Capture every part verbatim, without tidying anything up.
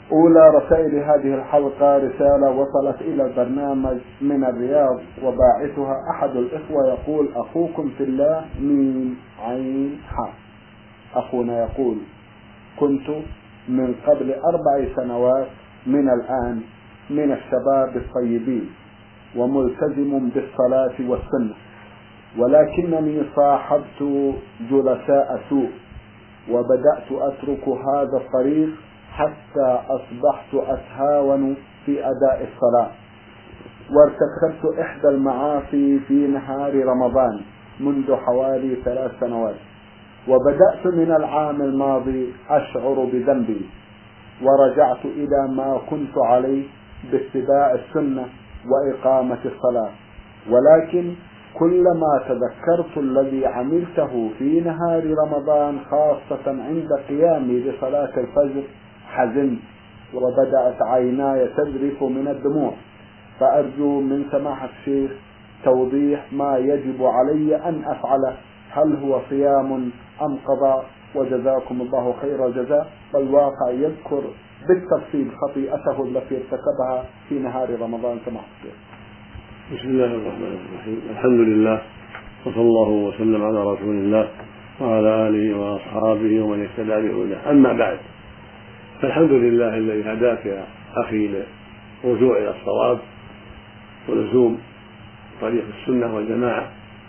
أولى رسائل هذه الحلقة رسالة وصلت إلى البرنامج من الرياض، وباعثها أحد الإخوة يقول: أخوكم في الله ميم عين حاء. أخونا يقول: كنت من قبل أربع سنوات من الآن من الشباب الطيبين وملتزم بالصلاة والسنة، ولكنني صاحبت جلساء سوء وبدأت أترك هذا الطريق حتى أصبحت أتهاون في أداء الصلاة، وارتكبت إحدى المعاصي في نهار رمضان منذ حوالي ثلاث سنوات، وبدأت من العام الماضي أشعر بذنبي، ورجعت إلى ما كنت عليه باتباع السنة وإقامة الصلاة، ولكن كلما تذكرت الذي عملته في نهار رمضان خاصة عند قيامي لصلاة الفجر حزنت، وبدأت عيناي تذرف من الدموع. فأرجو من سماحة الشيخ توضيح ما يجب علي أن أفعله، هل هو صيام أم قضاء؟ وجزاكم الله خير الجزاء. والواقع يذكر بالتفصيل خطيئته التي ارتكبها في نهار رمضان. سماحة الشيخ. بسم الله الرحمن الرحيم. الحمد لله، وصلى الله وسلم على رسول الله وعلى آله وأصحابه ومن اهتدى بهداه. أما بعد، فالحمد لله الذي هداك يا أخي للرجوع إلى الصواب ولزوم طريق السنة والجماعة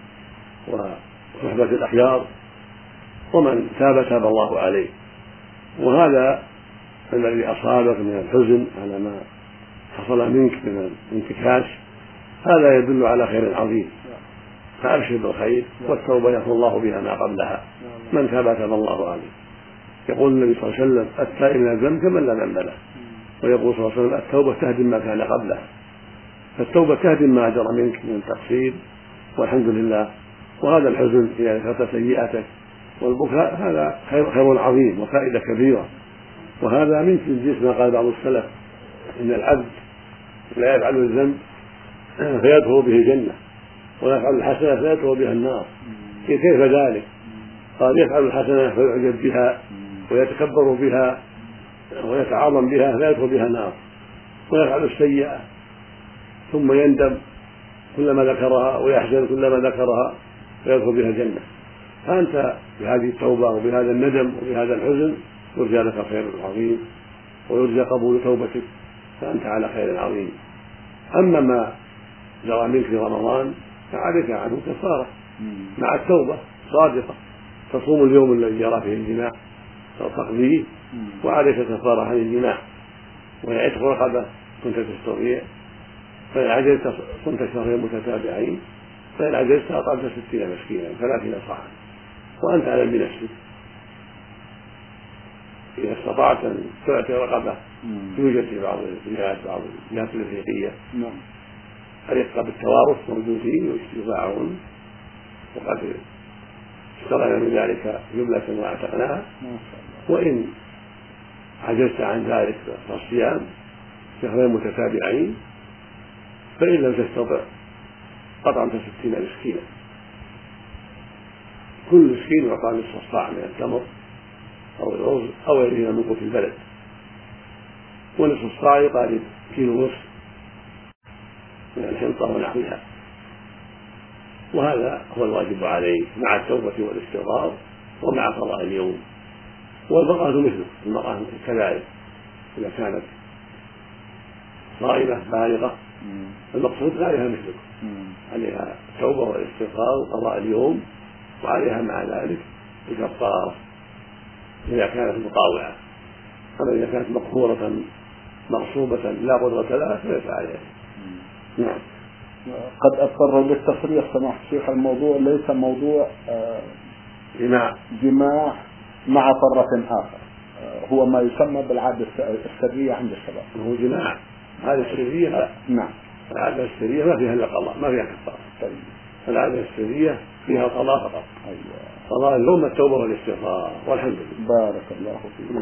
وصحبة الأخيار، ومن تاب تاب الله عليه. وهذا الذي أصابك من الحزن على ما حصل منك من الانتكاس هذا يدل على خير عظيم، فأبشر بالخير، والتوبة يغفر الله بها ما قبلها، من تاب تاب الله عليه. يقول النبي صلى الله عليه وسلم: التائب من الذنب كمن لا ذنب له. ويقول صلى الله عليه وسلم: التوبة تهدم ما كان قبلها. فالتوبة تهدم ما جرى منك من التقصير، والحمد لله. وهذا الحزن إذا ذكرت سيئتك والبكاء هذا خير, خير عظيم وفائدة كبيرة، وهذا من جنس ما قال بعض السلف: إن العبد لا يفعل الذنب فيدخل به الجنة، ويفعل الحسنة فيدخل بها النار. كيف ذلك؟ قال: يفعل الحسنة فيعجب بها ويتكبر بها ويتعاظم بها فيدخل بها النار، ويفعل السيئة ثم يندم كلما ذكرها ويحزن كلما ذكرها فيدخل بها الجنة. فأنت بهذه التوبة وبهذا الندم وبهذا الحزن يرجى لك خير عظيم ويرجى قبول توبتك، فأنت على خير عظيم. أما ما جرى منك في رمضان فعليك عنه كفارة مع التوبة صادقة، تصوم اليوم الذي جرى فيه الجماع تقضيه، وعليك كفارة عن الجماع، ويعتق رقبة كنت تستطيع، فإن عجزت صمت شهرين متتابعين، فإن عجزت أطعمت ستين مسكينا ثلاثين صاعا، وأنت أعلم بنفسك. إذا استطعت أن تعطي رقبة توجد في بعض الجهات بعض الجهات الأفريقية الرقة بالتوارث موجودين ويستطاعون، وقد اشترينا من ذلك جملة واعتقناها. وإن عجزت عن ذلك فالصيام شهرين متتابعين، فإن لم تستطع أطعمت ستين مسكينا، كل مسكين يعطى نصف الصاع من التمر أو الرز أو غيره من قوت البلد، ونصف الصاع يقارب كيلو ونصف من الحنطة ونحوها. وهذا هو الواجب عليه مع التوبة والاستغفار ومع قضاء اليوم. والمرأة مثله، المرأة كذلك إذا كانت صائمة بالغة المقصود عليها مثلك، عليها التوبة والاستغفار وقضاء اليوم، وعليها مع ذلك الكفارة إذا كانت مطاوعة. أما إذا كانت مقهورة مغصوبة لا قدرة لها فليس عليها. نعم. قد أضطر بالتصريح سماحة الشيخ، الموضوع ليس موضوع جماع جماع مع طرف آخر، هو ما يسمى بالعادة السرية عند الشباب. هو جماع هذه السرية لا. نعم. العادة السرية ما فيها إلا قضاء، ما فيها كفارة. طيب. العادة السرية فيها قضاء فقط. أيوة. قضاء اليوم التوبة والاستغفار، والحمد لله. بارك الله فيك.